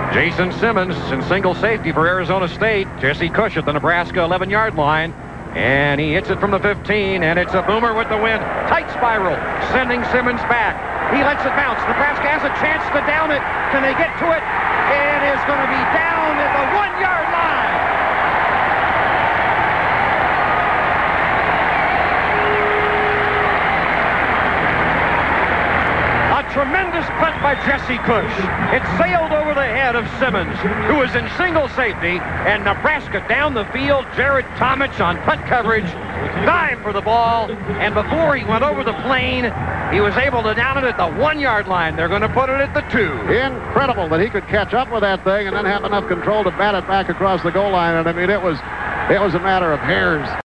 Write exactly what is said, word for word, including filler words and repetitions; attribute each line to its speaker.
Speaker 1: Jason Simmons in single safety for Arizona State. Jesse Cush at the Nebraska eleven-yard line. And he hits it from the fifteen, and it's a boomer with the wind. Tight spiral, sending Simmons back. He lets it bounce. Nebraska has a chance to down it. Can they get to it? It is going to be down at the one-yard line. A tremendous punt by Jesse Cush. It sailed over the head of Simmons, who was in single safety, and Nebraska down the field. Jared Tomich on punt coverage, dived for the ball, and before he went over the plane, he was able to down it at the one-yard line. They're going to put it at the two.
Speaker 2: Incredible that he could catch up with that thing and then have enough control to bat it back across the goal line. And I mean, it was, it was a matter of hairs.